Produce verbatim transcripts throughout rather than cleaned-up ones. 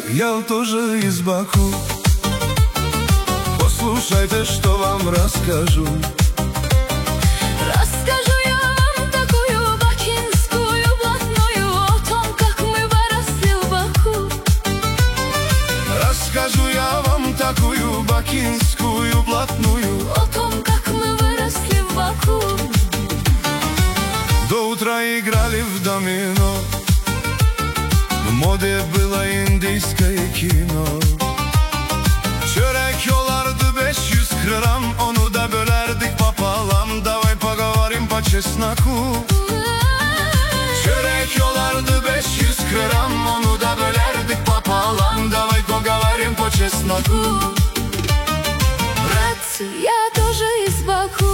я тоже из Баку. Послушайте, что вам расскажу. Расскажу я вам такую бакинскую блатную о том, как мы выросли в Баку. Расскажу я вам такую бакинскую блатную о том, как мы выросли в Баку. До утра играли в домино, в моде было индийское кино. Çörek yolardı beş yüz gram, onu da bölerdik popalam. Davay pogovorim po чесноку. Çörek yolardı beş yüz gram, onu da bölerdik popalam. Давай поговорим по чесноку. Братцы, я тоже из Баку.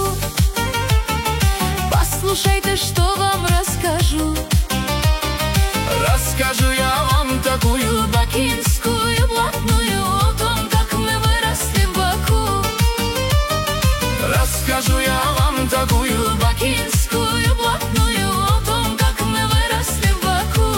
Послушайте, что вам расскажу. Расскажу я вам такую бакинскую блатную о том, как мы выросли в Баку. Расскажу я вам такую бакинскую блатную о том, как мы выросли в Баку.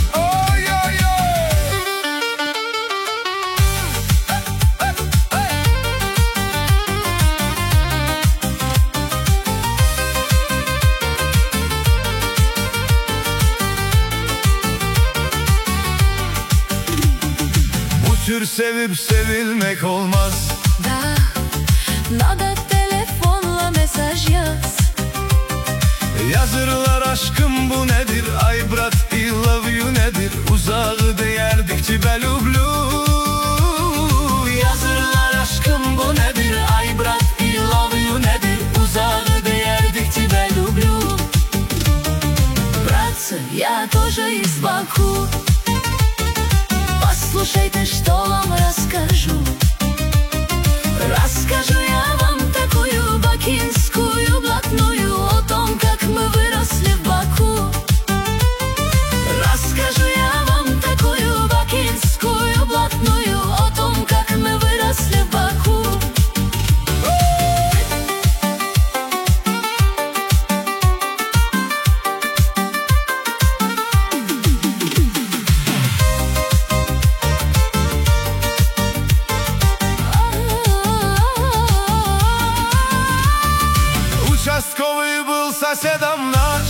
Tür sevip sevilmek olmaz. Да, надо telefonla mesaj yaz. Yazırlar aşkım bu nedir? Ay brat, I love you nedir? Uzağı değerdikçe belublu. Yazırlar aşkım bu nedir? Ay brat, I love you nedir? Uzağı değerdikçe belublu. Братцы, я тоже из Баку. Послушайте, что вам расскажу. Расскажу я вам такую бакинскую блатную о том, как мы выросли в Баку. Расскажу я вам такую бакинскую блатную о том, как мы выросли в Баку. Участковый был соседом наш,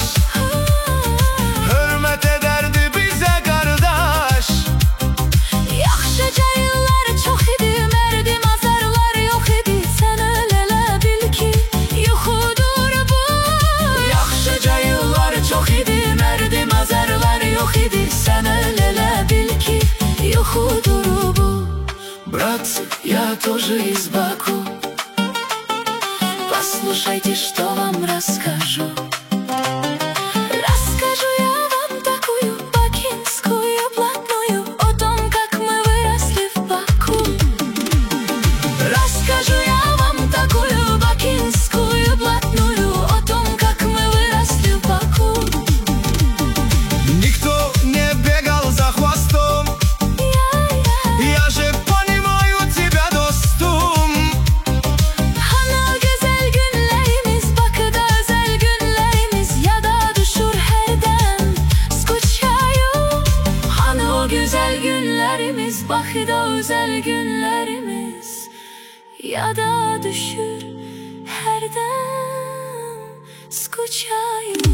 hürmet ederdi bize kardeş. Yaxşı cayırlar çok idi, merdi mazarlar yok idi. Sen öyle bil ki yuxudur bu. Yaxşı cayırlar çok idi, merdi mazarlar yok idi. Sen öyle bil ki yuxudur bu. Братцы, я тоже из Баку. Послушайте, что вам расскажу. Расскажу я вам такую бакинскую блатную о том, как мы выросли в Баку. Расскажу я вам такую бакинскую блатную о том, как мы выросли в Баку. Никто не бегал за хвостом. Я же понимаю тебя, достum. Hani o güzel günlerimiz, Bakı'da özel günlerimiz, ya da düşür her dem скучаю. Hani o güzel günlerimiz, Bakı'da özel günlerimiz, ya da düşür her dem скучаю.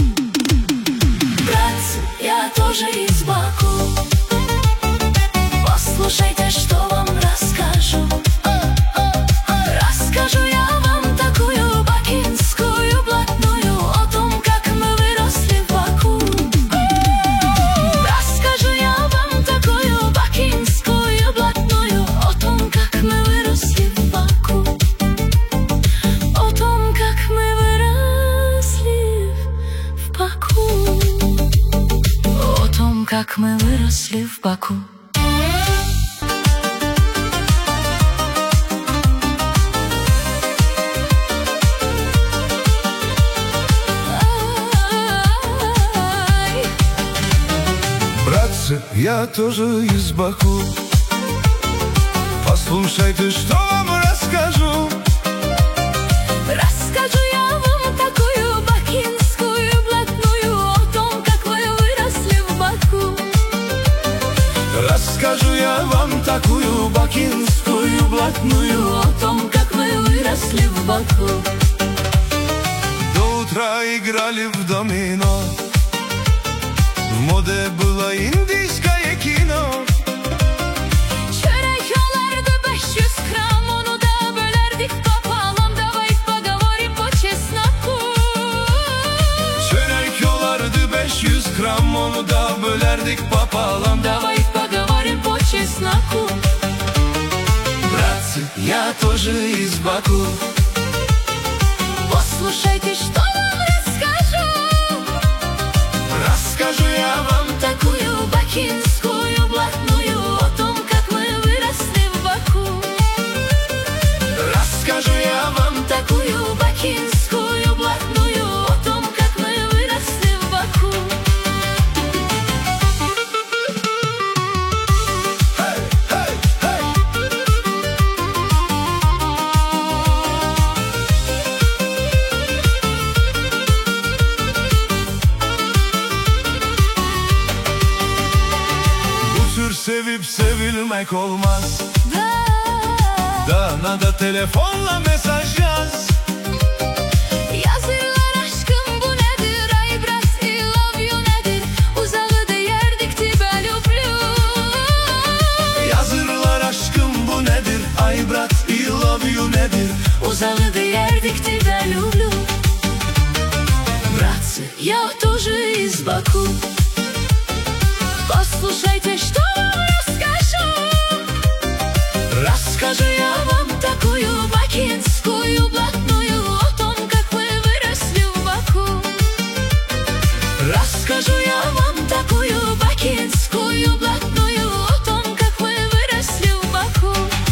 Братцы, я тоже из Баку. Послушайте, что вам расскажу. Расскажу я вам такую бакинскую блатную о том, как мы выросли в Баку. Расскажу я вам такую бакинскую блатную о том, как мы выросли в Баку. О том, как мы выросли в Баку. О том, как мы выросли в Баку. Братцы, я тоже из Баку. Послушайте, что вам расскажу. Расскажу я вам такую бакинскую блатную о том, как вы выросли в Баку. Расскажу Расскажу я вам такую бакинскую блатную О том, как мы выросли в Баку. До утра играли в домино, в моде было индийское кино. Çörek yolardı beş yüz gram, onu da bölerdik пополам. Давай поговорим по чесноку. Çörek yolardı beş yüz gram, onu da bölerdik пополам. Давай поговорим по чесноку. Братцы, я тоже из Баку. Послушайте, что вам расскажу. Расскажу я вам Такую бакинскую блатную, о том, как мы выросли в Баку. Расскажу я вам Такую бакинскую блатную, о том, как мы выросли в Баку. Hey, hey, hey. Bu tür sevip sevilmek olmaz. Да, Da nada telefonla mesaj yaz. yazırlar aşkım bu nedir? Ay brat, I love you nedir? Uzağı değerdik тебя люблю. Yazırlar aşkım bu nedir? Ay brat, I love you nedir? Uzağı değerdik тебя люблю. Братцы, я тоже из Баку. Послушайте, что вам расскажу. Расскажу я вам Такую бакинскую блатную, о том, как мы выросли в Баку. Расскажу я вам Такую бакинскую блатную, о том, как мы выросли в Баку.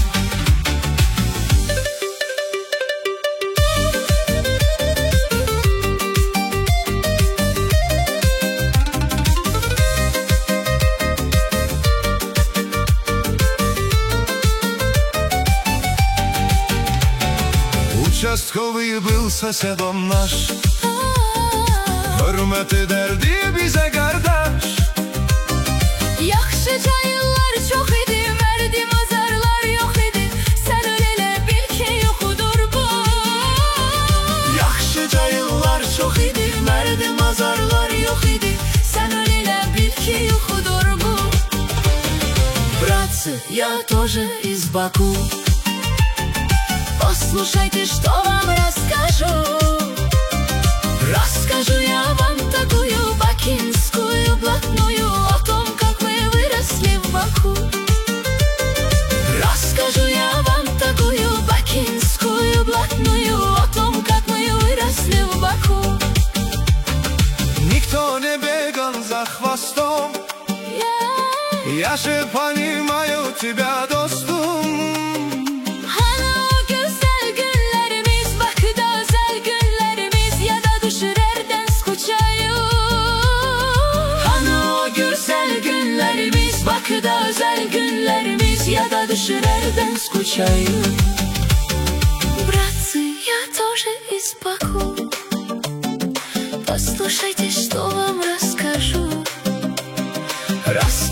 Участковый был соседом наш, hürmet ederdi bize kardeş. Yaxşı cayırlar çok idi, verdim azarlar yok idi. Sen öyle bil ki yoxudur bu. Yaxşı yıllar çok idi, Verdim azarlar yok idi. Sen öyle bil ki yoxudur bu. Братцы, я тоже из Баку. Послушайте, что вам расскажу. Расскажу я вам Такую бакинскую блатную, о том, как мы выросли в Баку. Расскажу я вам Такую бакинскую блатную, о том, как мы выросли в Баку. Никто не бегал за хвостом, Я... я же понимаю тебя, достум. Hani o güzel günlerimiz, Bakı'da özel günlerimiz, ya da düşürerden скучаю. Hani o Güzel günlerimiz, Bakı'da özel günlerimiz, ya da düşürerden скучаю. Братцы, я тоже из Баку. Послушайте, что вам расскажу. Раз